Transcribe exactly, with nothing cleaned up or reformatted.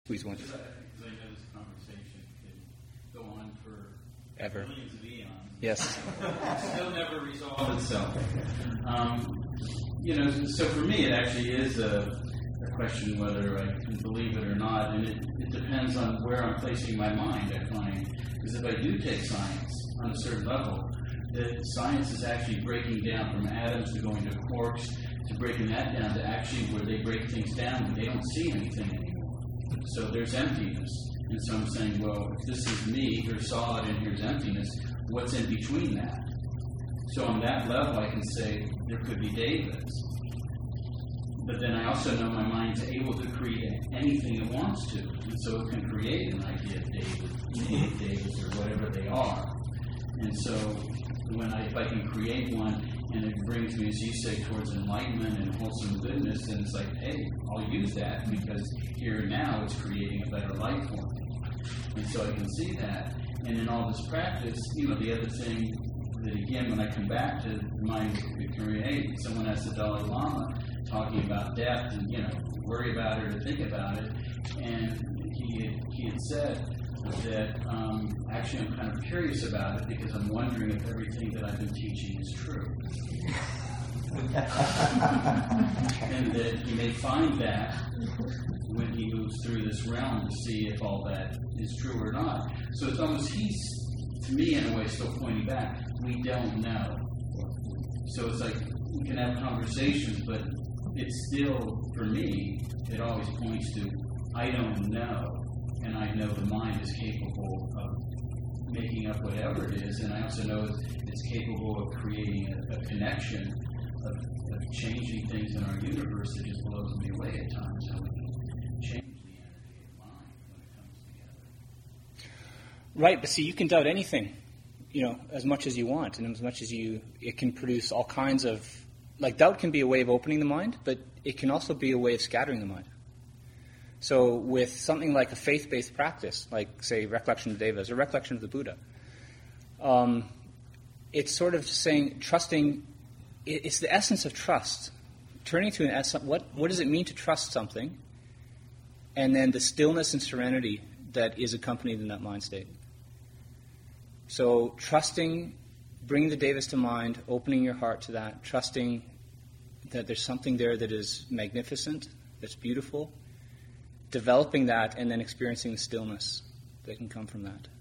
Please, one. Because I know this conversation could go on for Ever. millions of eons. Yes. Still never resolve itself. Um, you know, so for me, it actually is a, a question whether I can believe it or not, and it, it depends on where I'm placing my mind, I find. Because if I do take science on a certain level, that science is actually breaking down from atoms to going to quarks, to breaking that down to actually where they break things down and they don't see anything anymore. So there's emptiness. And so I'm saying, well, if this is me, here's solid and here's emptiness, what's in between that? So on that level, I can say there could be Davids. But then I also know my mind's able to create anything it wants to. And so it can create an idea of David, native Davids, or whatever they are. And so when I, if I can create one and it brings me, as you say, towards enlightenment and wholesome goodness, then it's like, hey, I'll use that because here and now it's creating a better life for me. And so I can see that. And in all this practice, you know, the other thing that, again, when I come back to mind can create, someone asked the Dalai Lama talking about death and, you know, worry about it or think about it. And he had, he had said that um, actually I'm kind of curious about it because I'm wondering if everything that I've been teaching is true. And that he may find that when he moves through this realm to see if all that is true or not. So it's almost, he's, to me in a way, still pointing back. We don't know. So it's like, we can have conversations, but it's still, for me, it always points to, I don't know. And I know the mind is capable of making up whatever it is. And I also know it's capable of creating a, a connection, of, of changing things in our universe that just blows me away at times. How we can change the energy of mind when it comes together. Right, but see, you can doubt anything, you know, as much as you want. And as much as you, it can produce all kinds of, like doubt can be a way of opening the mind, but it can also be a way of scattering the mind. So with something like a faith-based practice, like, say, recollection of Devas or recollection of the Buddha, um, it's sort of saying, trusting, it's the essence of trust. Turning to an essence, what, what does it mean to trust something? And then the stillness and serenity that is accompanied in that mind state. So trusting, bringing the Devas to mind, opening your heart to that, trusting that there's something there that is magnificent, that's beautiful, developing that, and then experiencing the stillness that can come from that.